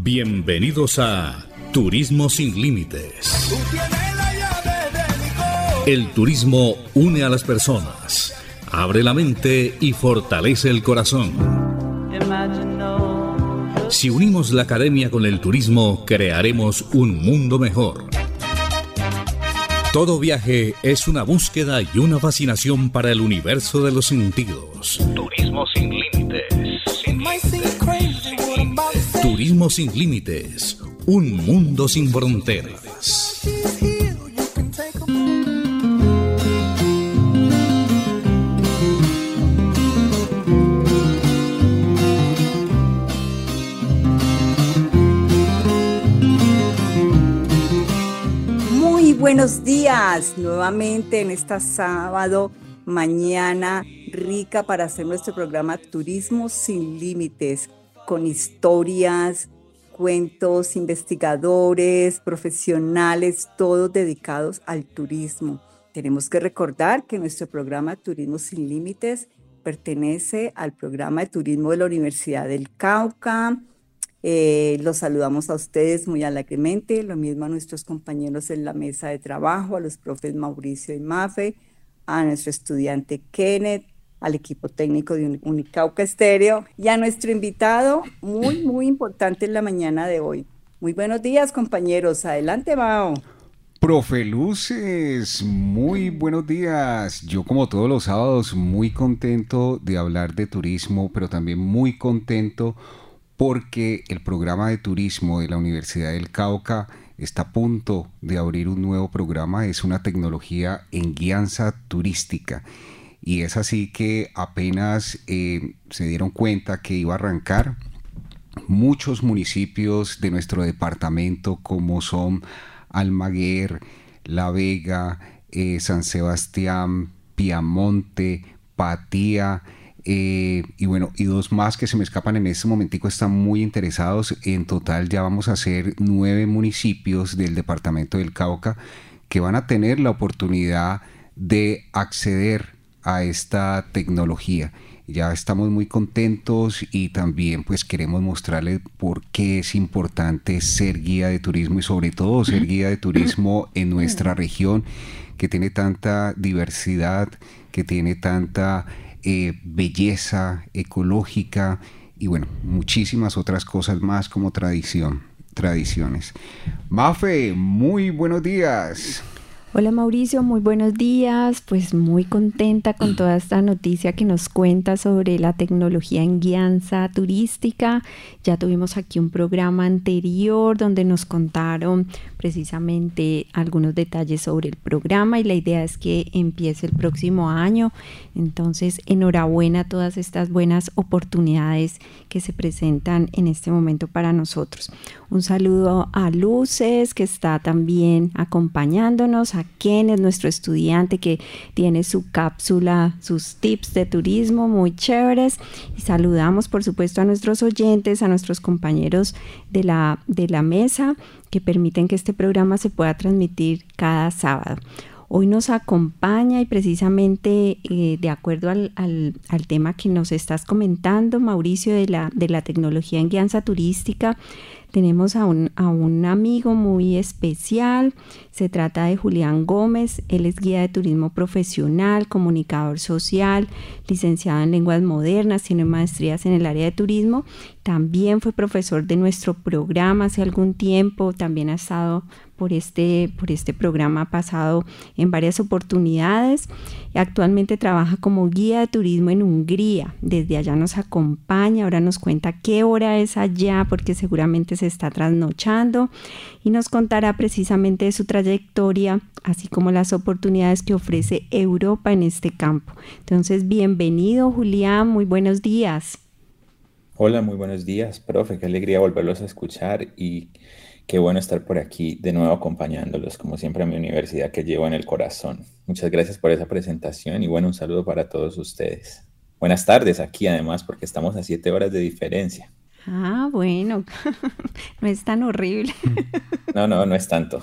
Bienvenidos a Turismo sin Límites. El turismo une a las personas, abre la mente y fortalece el corazón. Si unimos la academia con el turismo, crearemos un mundo mejor. Todo viaje es una búsqueda y una fascinación para el universo de los sentidos. Turismo sin límites. Turismo sin límites. Un mundo sin fronteras. Buenos días, nuevamente en esta sábado, mañana rica para hacer nuestro programa Turismo sin Límites, con historias, cuentos, investigadores, profesionales, todos dedicados al turismo. Tenemos que recordar que nuestro programa Turismo sin Límites pertenece al programa de turismo de la Universidad del Cauca. Los saludamos a ustedes muy alegremente, lo mismo a nuestros compañeros en la mesa de trabajo, a los profes Mauricio y Mafe, a nuestro estudiante Kenneth, al equipo técnico de Unicauca Estéreo y a nuestro invitado muy importante en la mañana de hoy. Muy buenos días, compañeros. Adelante, Mao. Profe Luces, muy buenos días. Yo, como todos los sábados, muy contento de hablar de turismo, pero también muy contento porque el programa de turismo de la Universidad del Cauca está a punto de abrir un nuevo programa. Es una tecnología en guianza turística. Y es así que apenas se dieron cuenta que iba a arrancar, muchos municipios de nuestro departamento, como son Almaguer, La Vega, San Sebastián, Piamonte, Patía, y dos más que se me escapan en este momentico, están muy interesados. En total ya vamos a hacer 9 municipios del departamento del Cauca que van a tener la oportunidad de acceder a esta tecnología. Ya estamos muy contentos y también pues queremos mostrarles por qué es importante ser guía de turismo y sobre todo ser guía de turismo en nuestra región, que tiene tanta diversidad, que tiene tanta belleza ecológica y muchísimas otras cosas más como tradiciones. Mafe, muy buenos días. Hola Mauricio, muy buenos días. Pues muy contenta con toda esta noticia que nos cuenta sobre la tecnología en guianza turística. Ya tuvimos aquí un programa anterior donde nos contaron precisamente algunos detalles sobre el programa y la idea es que empiece el próximo año. Entonces, enhorabuena a todas estas buenas oportunidades que se presentan en este momento para nosotros. Un saludo a Luces, que está también acompañándonos, a Kenneth, nuestro estudiante que tiene su cápsula, sus tips de turismo muy chéveres, y saludamos por supuesto a nuestros oyentes, a nuestros compañeros de la mesa que permiten que este programa se pueda transmitir cada sábado. Hoy nos acompaña y precisamente de acuerdo al tema que nos estás comentando, Mauricio, de la tecnología en guianza turística, tenemos a un amigo muy especial. Se trata de Julián Gómez. Él es guía de turismo profesional, comunicador social, licenciado en lenguas modernas, tiene maestrías en el área de turismo. También fue profesor de nuestro programa hace algún tiempo. También ha estado por este programa pasado en varias oportunidades. Actualmente trabaja como guía de turismo en Hungría. Desde allá nos acompaña. Ahora nos cuenta qué hora es allá porque seguramente se está trasnochando y nos contará precisamente de su trayectoria, así como las oportunidades que ofrece Europa en este campo. Entonces, bienvenido, Julián, muy buenos días. Hola, muy buenos días, profe, qué alegría volverlos a escuchar y qué bueno estar por aquí de nuevo acompañándolos, como siempre, a mi universidad que llevo en el corazón. Muchas gracias por esa presentación y un saludo para todos ustedes. Buenas tardes aquí además, porque estamos a 7 horas de diferencia. Ah, bueno, no es tan horrible. No es tanto.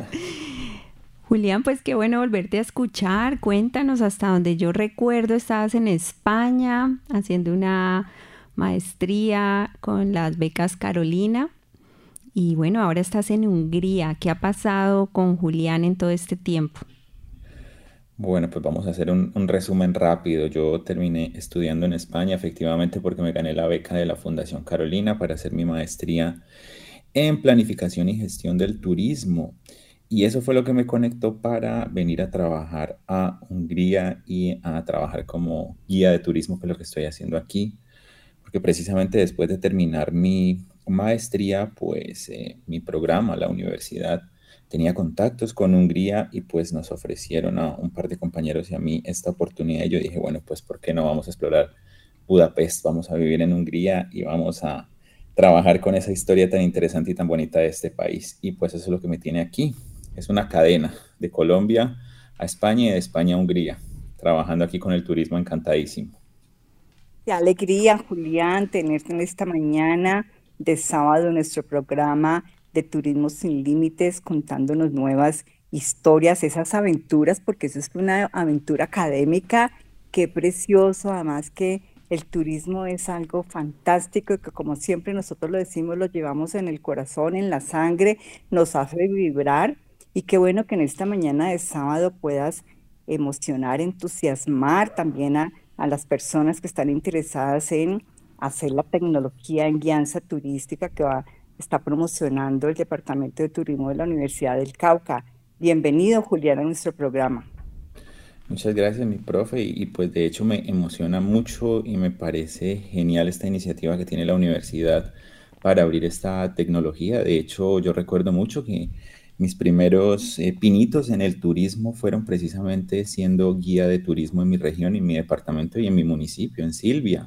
Julián, pues qué bueno volverte a escuchar. Cuéntanos, hasta donde yo recuerdo, estabas en España haciendo una maestría con las becas Carolina. Y bueno, ahora estás en Hungría. ¿Qué ha pasado con Julián en todo este tiempo? Bueno, pues vamos a hacer un resumen rápido. Yo terminé estudiando en España, efectivamente, porque me gané la beca de la Fundación Carolina para hacer mi maestría en planificación y gestión del turismo. Y eso fue lo que me conectó para venir a trabajar a Hungría y a trabajar como guía de turismo, que es lo que estoy haciendo aquí. Porque precisamente después de terminar mi maestría, pues mi programa, la universidad, tenía contactos con Hungría y pues nos ofrecieron a un par de compañeros y a mí esta oportunidad. Y yo dije, bueno, pues ¿por qué no vamos a explorar Budapest? Vamos a vivir en Hungría y vamos a trabajar con esa historia tan interesante y tan bonita de este país. Y pues eso es lo que me tiene aquí. Es una cadena de Colombia a España y de España a Hungría, trabajando aquí con el turismo encantadísimo. Qué alegría, Julián, tenerte en esta mañana de sábado en nuestro programa de Turismo Sin Límites, contándonos nuevas historias, esas aventuras, porque eso es una aventura académica. Qué precioso, además que el turismo es algo fantástico y que como siempre nosotros lo decimos, lo llevamos en el corazón, en la sangre, nos hace vibrar. Y qué bueno que en esta mañana de sábado puedas emocionar, entusiasmar también a las personas que están interesadas en hacer la tecnología en guianza turística está promocionando el Departamento de Turismo de la Universidad del Cauca. Bienvenido, Julián, a nuestro programa. Muchas gracias, mi profe, y pues de hecho me emociona mucho y me parece genial esta iniciativa que tiene la universidad para abrir esta tecnología. De hecho, yo recuerdo mucho que mis primeros pinitos en el turismo fueron precisamente siendo guía de turismo en mi región, en mi departamento y en mi municipio, en Silvia,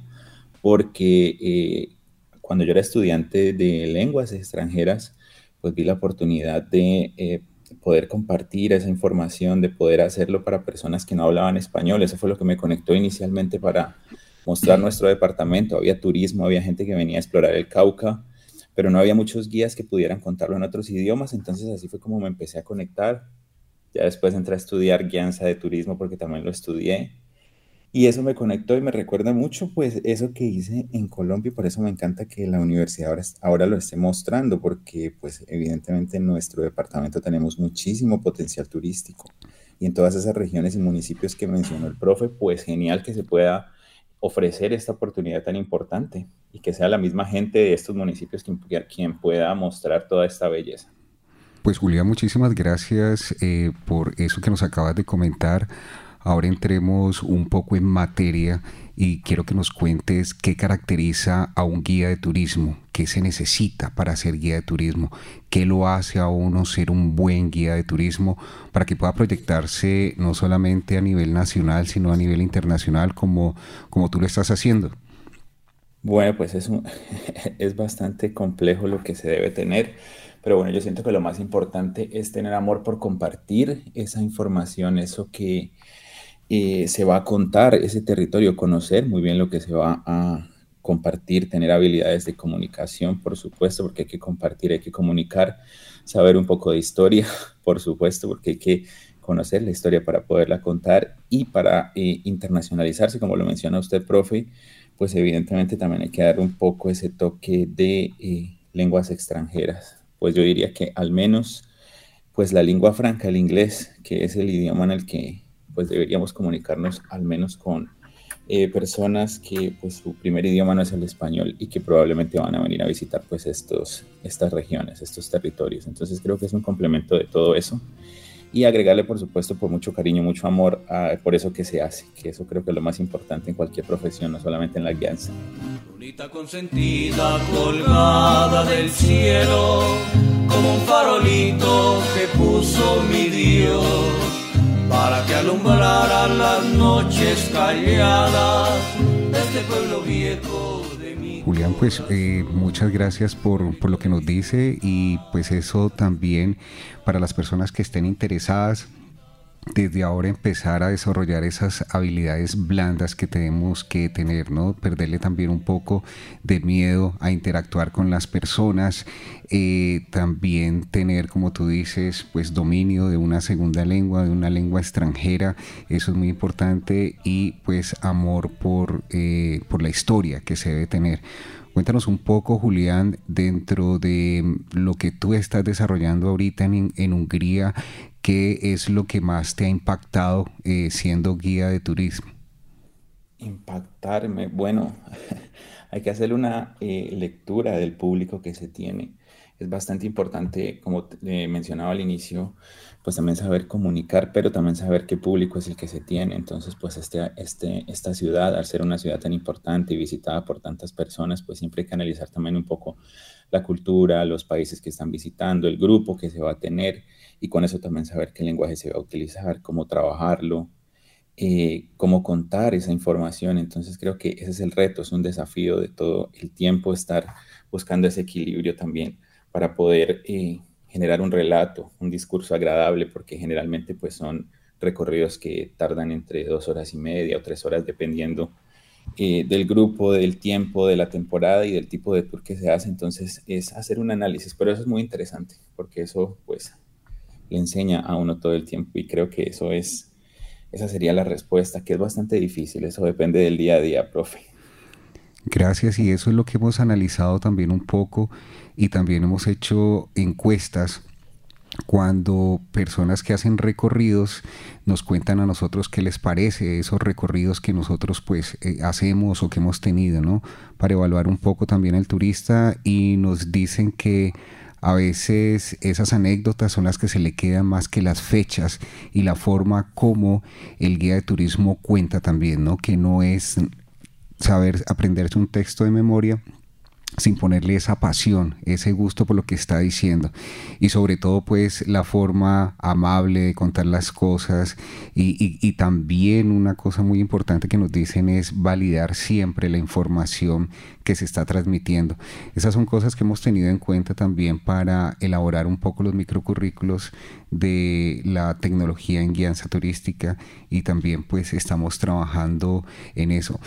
porque cuando yo era estudiante de lenguas extranjeras, pues vi la oportunidad de poder compartir esa información, de poder hacerlo para personas que no hablaban español. Eso fue lo que me conectó inicialmente para mostrar nuestro departamento. Había turismo, había gente que venía a explorar el Cauca, pero no había muchos guías que pudieran contarlo en otros idiomas. Entonces así fue como me empecé a conectar. Ya después entré a estudiar guianza de turismo porque también lo estudié. Y eso me conectó y me recuerda mucho, pues, eso que hice en Colombia, y por eso me encanta que la universidad ahora lo esté mostrando, porque, pues, evidentemente en nuestro departamento tenemos muchísimo potencial turístico. Y en todas esas regiones y municipios que mencionó el profe, pues, genial que se pueda ofrecer esta oportunidad tan importante y que sea la misma gente de estos municipios quien pueda mostrar toda esta belleza. Pues Julián, muchísimas gracias por eso que nos acabas de comentar. Ahora entremos un poco en materia y quiero que nos cuentes qué caracteriza a un guía de turismo, qué se necesita para ser guía de turismo, qué lo hace a uno ser un buen guía de turismo para que pueda proyectarse no solamente a nivel nacional, sino a nivel internacional como tú lo estás haciendo. Bueno, pues es bastante complejo lo que se debe tener, pero bueno, yo siento que lo más importante es tener amor por compartir esa información, eso que se va a contar, ese territorio, conocer muy bien lo que se va a compartir, tener habilidades de comunicación, por supuesto, porque hay que compartir, hay que comunicar, saber un poco de historia, por supuesto, porque hay que conocer la historia para poderla contar y para internacionalizarse, como lo menciona usted, profe, pues evidentemente también hay que dar un poco ese toque de lenguas extranjeras. Pues yo diría que al menos, pues la lengua franca, el inglés, que es el idioma en el que pues deberíamos comunicarnos al menos con personas que pues su primer idioma no es el español y que probablemente van a venir a visitar pues estas regiones, estos territorios. Entonces creo que es un complemento de todo eso y agregarle por supuesto por mucho cariño, mucho amor por eso que se hace, que eso creo que es lo más importante en cualquier profesión, no solamente en la guianza. Lunita consentida colgada del cielo, como un farolito que puso mi Dios, para que alumbrara las noches calladas de este pueblo viejo de mi... Julián, pues muchas gracias por lo que nos dice y pues eso también para las personas que estén interesadas desde ahora empezar a desarrollar esas habilidades blandas que tenemos que tener, ¿no? Perderle también un poco de miedo a interactuar con las personas, también tener, como tú dices, pues dominio de una segunda lengua, de una lengua extranjera, eso es muy importante y pues amor por la historia que se debe tener. Cuéntanos un poco, Julián, dentro de lo que tú estás desarrollando ahorita en Hungría, ¿qué es lo que más te ha impactado siendo guía de turismo? Impactarme. Bueno, hay que hacer una lectura del público que se tiene. Es bastante importante, como mencionaba al inicio, pues también saber comunicar, pero también saber qué público es el que se tiene. Entonces, pues esta ciudad, al ser una ciudad tan importante y visitada por tantas personas, pues siempre hay que analizar también un poco la cultura, los países que están visitando, el grupo que se va a tener y con eso también saber qué lenguaje se va a utilizar, cómo trabajarlo, cómo contar esa información. Entonces creo que ese es el reto, es un desafío de todo el tiempo estar buscando ese equilibrio también para poder generar un relato, un discurso agradable, porque generalmente pues son recorridos que tardan entre 2 horas y media o 3 horas, dependiendo del grupo, del tiempo, de la temporada y del tipo de tour que se hace. Entonces es hacer un análisis, pero eso es muy interesante, porque eso pues le enseña a uno todo el tiempo y creo que esa sería la respuesta, que es bastante difícil, eso depende del día a día, profe. Gracias, y eso es lo que hemos analizado también un poco y también hemos hecho encuestas cuando personas que hacen recorridos nos cuentan a nosotros qué les parece esos recorridos que nosotros pues hacemos o que hemos tenido, ¿no? Para evaluar un poco también el turista y nos dicen que a veces esas anécdotas son las que se le quedan más que las fechas y la forma como el guía de turismo cuenta también, ¿no? Que no es saber aprenderse un texto de memoria sin ponerle esa pasión, ese gusto por lo que está diciendo y sobre todo pues la forma amable de contar las cosas y también una cosa muy importante que nos dicen es validar siempre la información que se está transmitiendo. Esas son cosas que hemos tenido en cuenta también para elaborar un poco los microcurrículos de la tecnología en guianza turística y también pues estamos trabajando en eso.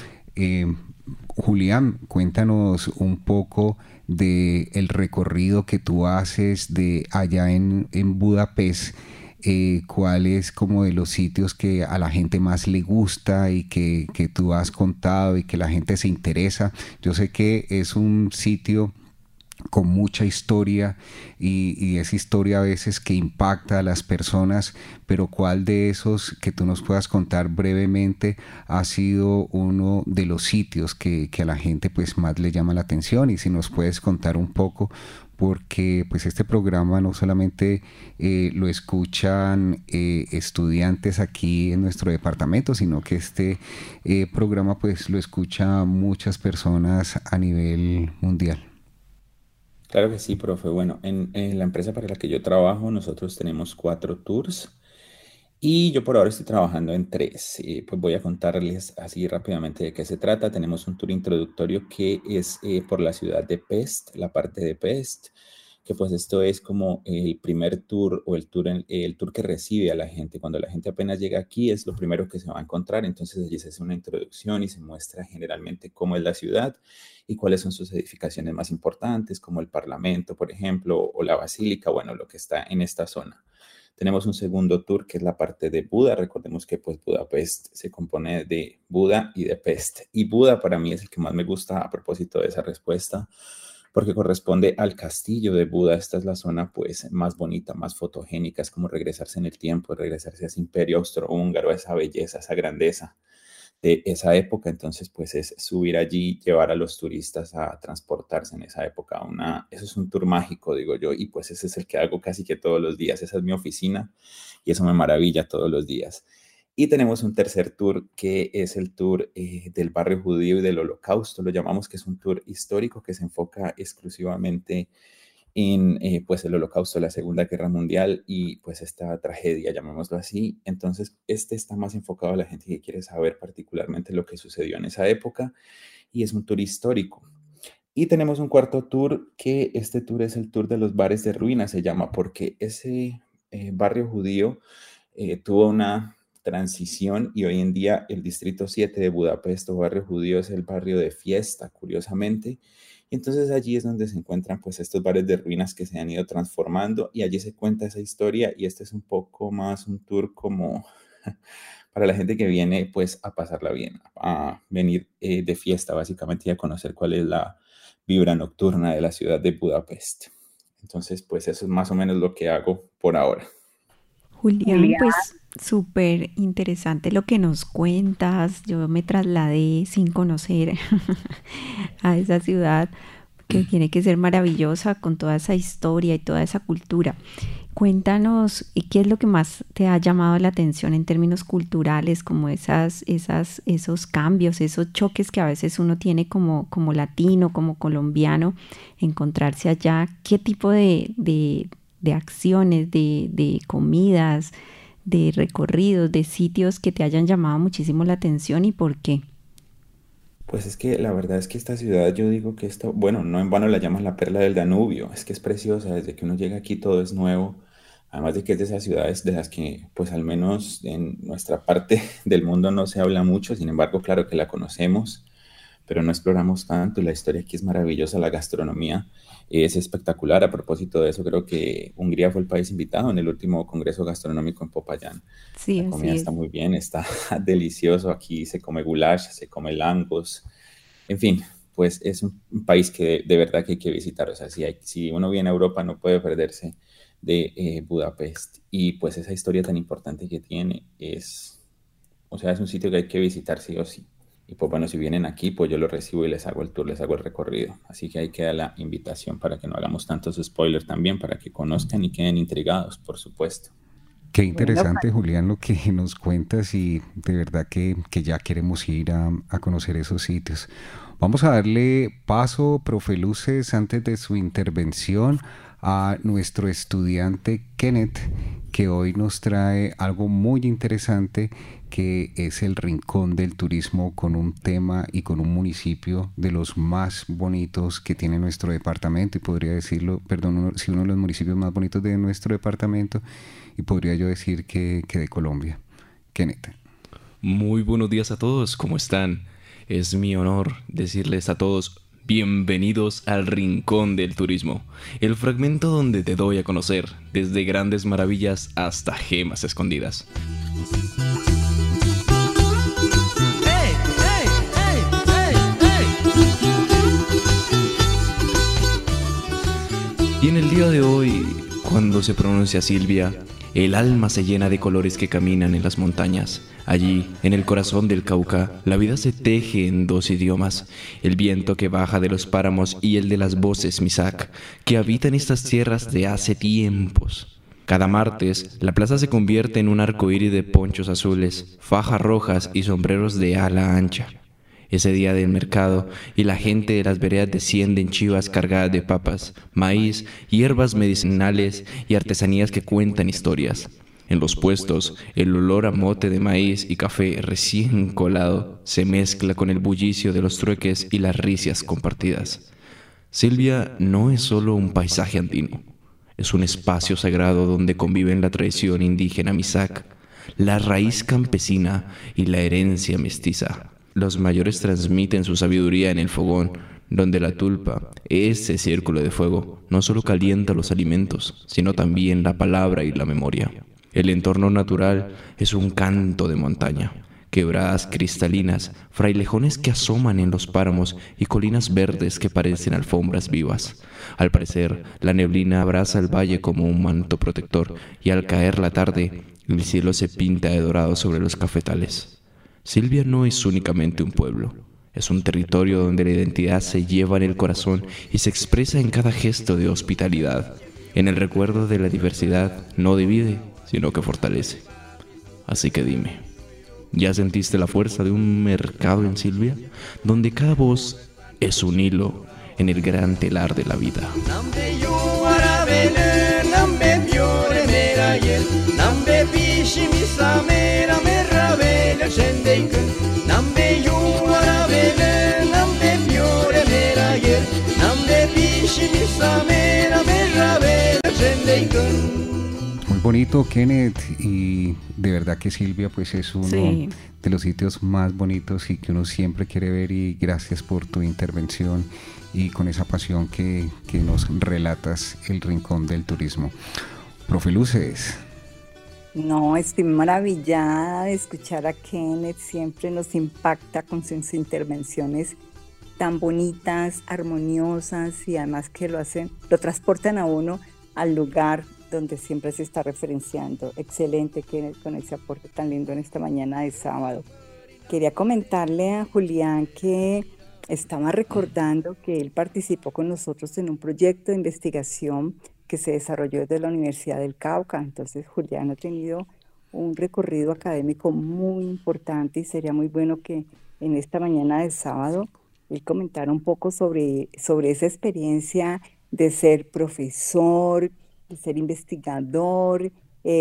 Julián, cuéntanos un poco de el recorrido que tú haces de allá en Budapest, cuáles como de los sitios que a la gente más le gusta y que tú has contado y que la gente se interesa. Yo sé que es un sitio con mucha historia y esa historia a veces que impacta a las personas, pero ¿cuál de esos que tú nos puedas contar brevemente ha sido uno de los sitios que a la gente pues más le llama la atención? Y si nos puedes contar un poco, porque pues este programa no solamente lo escuchan estudiantes aquí en nuestro departamento, sino que este programa pues lo escucha muchas personas a nivel mundial. Claro que sí, profe. Bueno, en la empresa para la que yo trabajo, nosotros tenemos 4 tours y yo por ahora estoy trabajando en 3. Pues voy a contarles así rápidamente de qué se trata. Tenemos un tour introductorio que es por la ciudad de Pest, la parte de Pest, que pues esto es como el primer tour o el tour que recibe a la gente. Cuando la gente apenas llega aquí es lo primero que se va a encontrar. Entonces allí se hace una introducción y se muestra generalmente cómo es la ciudad y cuáles son sus edificaciones más importantes, como el Parlamento, por ejemplo, o la Basílica, bueno, lo que está en esta zona. Tenemos un segundo tour que es la parte de Buda. Recordemos que pues Budapest se compone de Buda y de Pest. Y Buda para mí es el que más me gusta a propósito de esa respuesta, porque corresponde al castillo de Buda. Esta es la zona pues más bonita, más fotogénica, es como regresarse en el tiempo, regresarse a ese imperio austrohúngaro, a esa belleza, a esa grandeza de esa época. Entonces pues es subir allí, llevar a los turistas a transportarse en esa época. Eso es un tour mágico, digo yo, y pues ese es el que hago casi que todos los días. Esa es mi oficina y eso me maravilla todos los días. Y tenemos un tercer tour que es el tour del barrio judío y del Holocausto. Lo llamamos que es un tour histórico que se enfoca exclusivamente en pues el Holocausto, la Segunda Guerra Mundial y pues esta tragedia, llamémoslo así. Entonces, este está más enfocado a la gente que quiere saber particularmente lo que sucedió en esa época y es un tour histórico. Y tenemos un cuarto tour que este tour es el tour de los bares de ruinas, se llama, porque ese barrio judío tuvo una transición y hoy en día el distrito 7 de Budapest o barrio judío es el barrio de fiesta, curiosamente. Y entonces allí es donde se encuentran pues estos bares de ruinas que se han ido transformando y allí se cuenta esa historia y este es un poco más un tour como para la gente que viene pues a pasarla bien, a venir de fiesta básicamente y a conocer cuál es la vibra nocturna de la ciudad de Budapest. Entonces, pues eso es más o menos lo que hago por ahora. Julián, pues súper interesante lo que nos cuentas. Yo me trasladé sin conocer a esa ciudad que tiene que ser maravillosa con toda esa historia y toda esa cultura. Cuéntanos, ¿qué es lo que más te ha llamado la atención en términos culturales, como esos cambios, esos choques que a veces uno tiene como latino, como colombiano, encontrarse allá? ¿Qué tipo de acciones, de comidas, de recorridos, de sitios que te hayan llamado muchísimo la atención y por qué? Pues es que la verdad es que esta ciudad, yo digo que bueno, no en vano la llaman la perla del Danubio, es que es preciosa, desde que uno llega aquí todo es nuevo, además de que es de esas ciudades de las que, pues al menos en nuestra parte del mundo no se habla mucho, sin embargo, claro que la conocemos, pero no exploramos tanto, y la historia aquí es maravillosa, la gastronomía es espectacular. A propósito de eso, creo que Hungría fue el país invitado en el último Congreso Gastronómico en Popayán. Sí, La comida así está es. muy bien, está delicioso, aquí se come goulash, se come langos, en fin, pues es un país que de verdad que hay que visitar. O sea, si uno viene a Europa no puede perderse de Budapest, y pues esa historia tan importante que tiene o sea, es un sitio que hay que visitar sí o sí. Y pues bueno, si vienen aquí, pues yo los recibo y les hago el tour, les hago el recorrido. Así que ahí queda la invitación para que no hagamos tantos spoilers también, para que conozcan y queden intrigados, por supuesto. Qué Bueno, interesante, Julián, lo que nos cuentas, y de verdad que ya queremos ir a conocer esos sitios. Vamos a darle paso, profe Luces, antes de su intervención, a nuestro estudiante Kenneth, que hoy nos trae algo muy interesante, que es el Rincón del Turismo, con un tema y con un municipio de los más bonitos que tiene nuestro departamento, y podría decirlo, perdón, si uno de los municipios más bonitos de nuestro departamento, y podría yo decir que de Colombia. Kenneth. Muy buenos días a todos, ¿cómo están? Es mi honor decirles a todos bienvenidos al Rincón del Turismo, el fragmento donde te doy a conocer desde grandes maravillas hasta gemas escondidas. Y en el día de hoy, cuando se pronuncia Silvia, el alma se llena de colores que caminan en las montañas. Allí, en el corazón del Cauca, la vida se teje en dos idiomas: el viento que baja de los páramos y el de las voces Misak, que habitan estas tierras de hace tiempos. Cada martes, la plaza se convierte en un arcoíris de ponchos azules, fajas rojas y sombreros de ala ancha. Ese día del mercado, y la gente de las veredas desciende en chivas cargadas de papas, maíz, hierbas medicinales y artesanías que cuentan historias. En los puestos, el olor a mote de maíz y café recién colado se mezcla con el bullicio de los trueques y las risias compartidas. Silvia no es solo un paisaje andino, es un espacio sagrado donde conviven la tradición indígena Misak, la raíz campesina y la herencia mestiza. Los mayores transmiten su sabiduría en el fogón, donde la tulpa, ese círculo de fuego, no solo calienta los alimentos, sino también la palabra y la memoria. El entorno natural es un canto de montaña, quebradas cristalinas, frailejones que asoman en los páramos y colinas verdes que parecen alfombras vivas. Al parecer, la neblina abraza el valle como un manto protector, y al caer la tarde, el cielo se pinta de dorado sobre los cafetales. Silvia no es únicamente un pueblo, es un territorio donde la identidad se lleva en el corazón y se expresa en cada gesto de hospitalidad. En el recuerdo de la diversidad no divide, sino que fortalece. Así que dime, ¿ya sentiste la fuerza de un mercado en Silvia? Donde cada voz es un hilo en el gran telar de la vida. Muy bonito, Kenneth, y de verdad que Silvia pues es uno de los sitios más bonitos y que uno siempre quiere ver, y gracias por tu intervención y con esa pasión que nos relatas el Rincón del Turismo. Profe Luces. No, estoy maravillada de escuchar a Kenneth, siempre nos impacta con sus intervenciones tan bonitas, armoniosas y además que lo transportan a uno al lugar donde siempre se está referenciando. Excelente con ese aporte tan lindo en esta mañana de sábado. Quería comentarle a Julián que estaba recordando que él participó con nosotros en un proyecto de investigación que se desarrolló desde la Universidad del Cauca. Entonces Julián ha tenido un recorrido académico muy importante y sería muy bueno que en esta mañana de sábado él comentara un poco sobre esa experiencia de ser profesor, de ser investigador,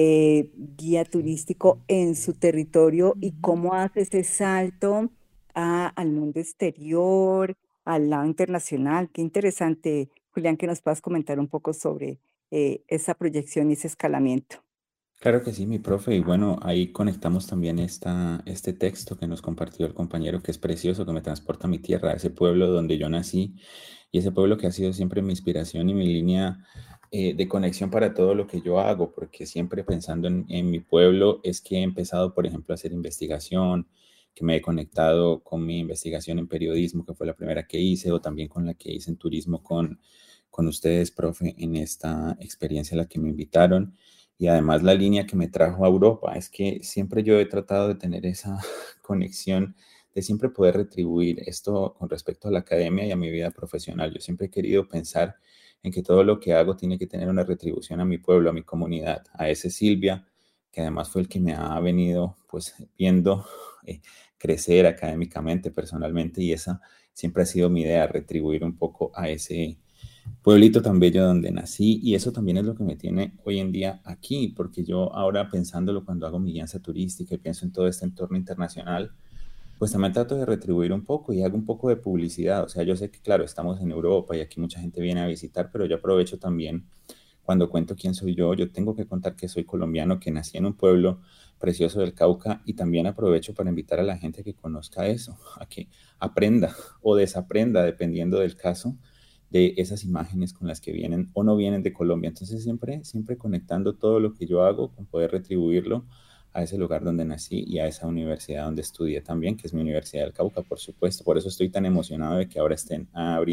guía turístico en su territorio y cómo hace ese salto al mundo exterior, al lado internacional. Qué interesante, Julián, que nos puedas comentar un poco sobre esa proyección y ese escalamiento. Claro que sí, mi profe, y bueno, ahí conectamos también este texto que nos compartió el compañero, que es precioso, que me transporta a mi tierra, a ese pueblo donde yo nací, y ese pueblo que ha sido siempre mi inspiración y mi línea de conexión para todo lo que yo hago, porque siempre pensando en mi pueblo es que he empezado, por ejemplo, a hacer investigación, que me he conectado con mi investigación en periodismo, que fue la primera que hice, o también con la que hice en turismo con ustedes, profe, en esta experiencia a la que me invitaron. Y además la línea que me trajo a Europa es que siempre yo he tratado de tener esa conexión, de siempre poder retribuir esto con respecto a la academia y a mi vida profesional. Yo siempre he querido pensar en que todo lo que hago tiene que tener una retribución a mi pueblo, a mi comunidad, a ese Silvia, que además fue el que me ha venido pues viendo crecer académicamente, personalmente, y esa siempre ha sido mi idea, retribuir un poco a ese pueblito tan bello donde nací, y eso también es lo que me tiene hoy en día aquí, porque yo ahora pensándolo cuando hago mi guianza turística y pienso en todo este entorno internacional, pues también trato de retribuir un poco y hago un poco de publicidad. O sea, yo sé que claro, estamos en Europa y aquí mucha gente viene a visitar, pero yo aprovecho también cuando cuento quién soy yo tengo que contar que soy colombiano, que nací en un pueblo precioso del Cauca, y también aprovecho para invitar a la gente a que conozca eso, a que aprenda o desaprenda, dependiendo del caso, de esas imágenes con las que vienen o no vienen de Colombia. Entonces siempre conectando todo lo que yo hago con poder retribuirlo a ese lugar donde nací y a esa universidad donde estudié también, que es mi Universidad del Cauca, por supuesto. Por eso estoy tan emocionado de que ahora estén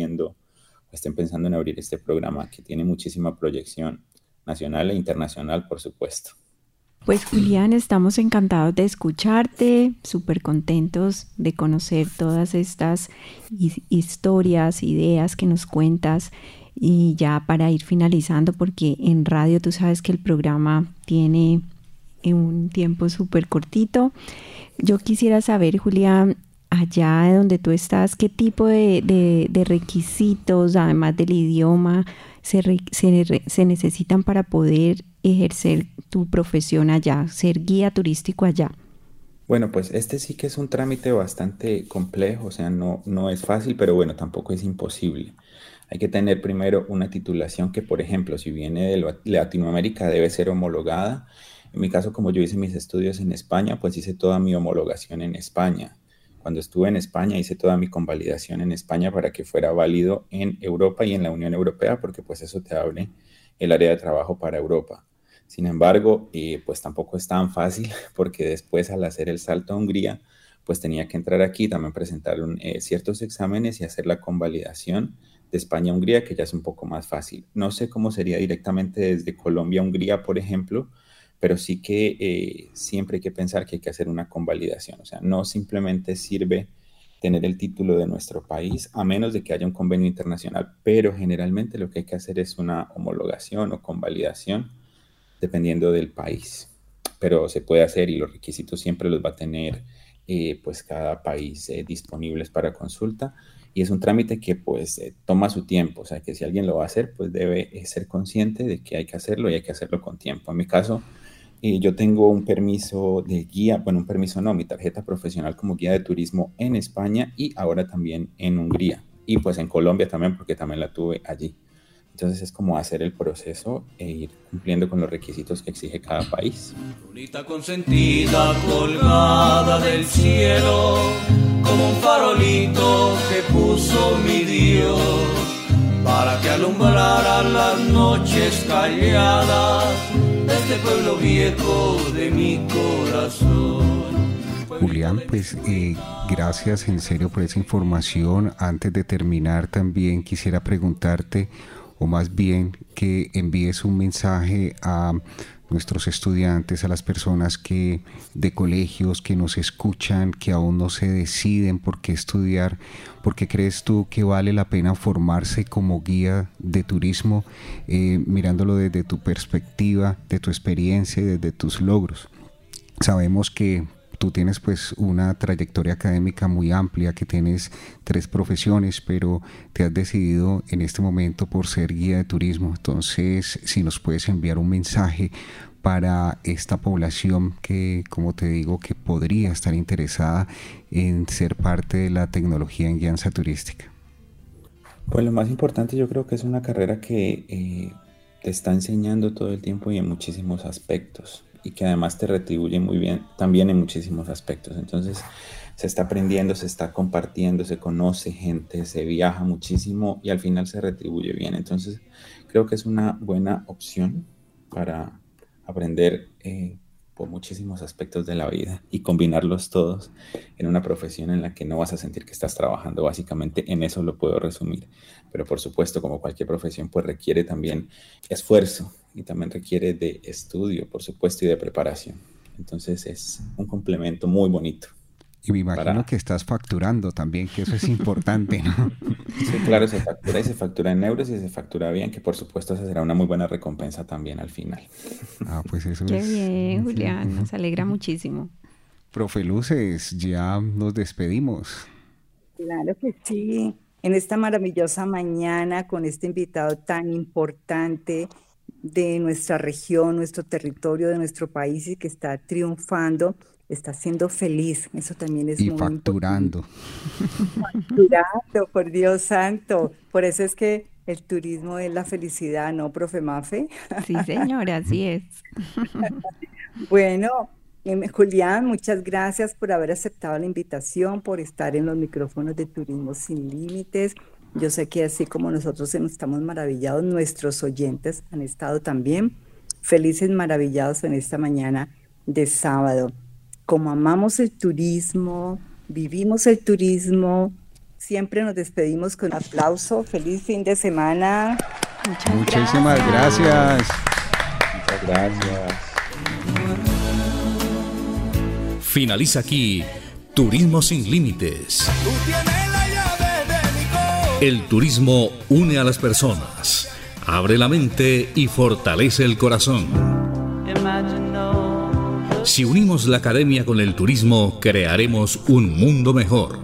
pensando en abrir este programa que tiene muchísima proyección nacional e internacional, por supuesto. Pues Julián, estamos encantados de escucharte, súper contentos de conocer todas estas historias, ideas que nos cuentas, y ya para ir finalizando, porque en radio tú sabes que el programa tiene un tiempo súper cortito. Yo quisiera saber, Julián, allá donde tú estás, ¿qué tipo de requisitos, además del idioma, se necesitan para poder ejercer tu profesión allá, ser guía turístico allá? Bueno, pues este sí que es un trámite bastante complejo, o sea, no es fácil, pero bueno, tampoco es imposible. Hay que tener primero una titulación que, por ejemplo, si viene de Latinoamérica, debe ser homologada. En mi caso, como yo hice mis estudios en España, pues hice toda mi homologación en España. Cuando estuve en España, hice toda mi convalidación en España para que fuera válido en Europa y en la Unión Europea, porque pues eso te abre el área de trabajo para Europa. Sin embargo, pues tampoco es tan fácil, porque después al hacer el salto a Hungría, pues tenía que entrar aquí, también presentar ciertos exámenes y hacer la convalidación de España a Hungría, que ya es un poco más fácil. No sé cómo sería directamente desde Colombia a Hungría, por ejemplo, pero sí que siempre hay que pensar que hay que hacer una convalidación. O sea, no simplemente sirve tener el título de nuestro país, a menos de que haya un convenio internacional, pero generalmente lo que hay que hacer es una homologación o convalidación, dependiendo del país. Pero se puede hacer, y los requisitos siempre los va a tener pues cada país disponibles para consulta, y es un trámite que pues toma su tiempo. O sea, que si alguien lo va a hacer, pues debe ser consciente de que hay que hacerlo, y hay que hacerlo con tiempo. En mi caso, yo tengo un permiso de guía, bueno, un permiso no, mi tarjeta profesional como guía de turismo en España y ahora también en Hungría, y pues en Colombia también, porque también la tuve allí. Entonces es como hacer el proceso e ir cumpliendo con los requisitos que exige cada país. Lunita consentida colgada del cielo, como un farolito que puso mi Dios, para que alumbrara las noches calladas de este pueblo viejo de mi corazón. Julián, pues gracias en serio por esa información. Antes de terminar, también quisiera preguntarte, o más bien que envíes un mensaje a nuestros estudiantes, a las personas de colegios que nos escuchan, que aún no se deciden por qué estudiar. ¿Por qué crees tú que vale la pena formarse como guía de turismo, mirándolo desde tu perspectiva, de tu experiencia y desde tus logros? Sabemos que tú tienes pues una trayectoria académica muy amplia, que tienes 3 profesiones, pero te has decidido en este momento por ser guía de turismo. Entonces, si nos puedes enviar un mensaje para esta población que, como te digo, que podría estar interesada en ser parte de la tecnología en guianza turística. Pues lo más importante, yo creo que es una carrera que te está enseñando todo el tiempo y en muchísimos aspectos, y que además te retribuye muy bien también en muchísimos aspectos. Entonces se está aprendiendo, se está compartiendo, se conoce gente, se viaja muchísimo y al final se retribuye bien. Entonces creo que es una buena opción para aprender por muchísimos aspectos de la vida y combinarlos todos en una profesión en la que no vas a sentir que estás trabajando. Básicamente en eso lo puedo resumir. Pero por supuesto, como cualquier profesión, pues requiere también esfuerzo y también requiere de estudio, por supuesto, y de preparación. Entonces es un complemento muy bonito. Y me imagino que estás facturando también, que eso es importante, ¿no? Sí, claro, se factura, y se factura en euros y se factura bien, que por supuesto esa será una muy buena recompensa también al final. Pues eso Qué bien, Julián, nos alegra muchísimo. Profe Luces, ya nos despedimos. Claro que sí, en esta maravillosa mañana con este invitado tan importante de nuestra región, nuestro territorio, de nuestro país, y que está triunfando. Está siendo feliz, eso también es muy facturando. Importante. Facturando, por Dios santo. Por eso es que el turismo es la felicidad, ¿no, profe Mafe? Sí, señora, así es. Bueno, Julián, muchas gracias por haber aceptado la invitación, por estar en los micrófonos de Turismo Sin Límites. Yo sé que así como nosotros estamos maravillados, nuestros oyentes han estado también felices, maravillados en esta mañana de sábado. Como amamos el turismo, vivimos el turismo, siempre nos despedimos con un aplauso. Feliz fin de semana. Muchísimas gracias. Muchas gracias. Finaliza aquí Turismo Sin Límites. El turismo une a las personas, abre la mente y fortalece el corazón. Si unimos la academia con el turismo, crearemos un mundo mejor.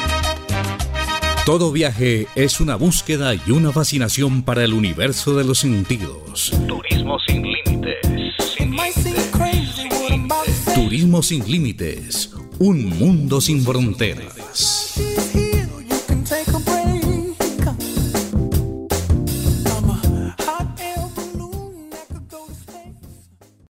Todo viaje es una búsqueda y una fascinación para el universo de los sentidos. Turismo sin límites. Turismo sin límites. Un mundo sin fronteras.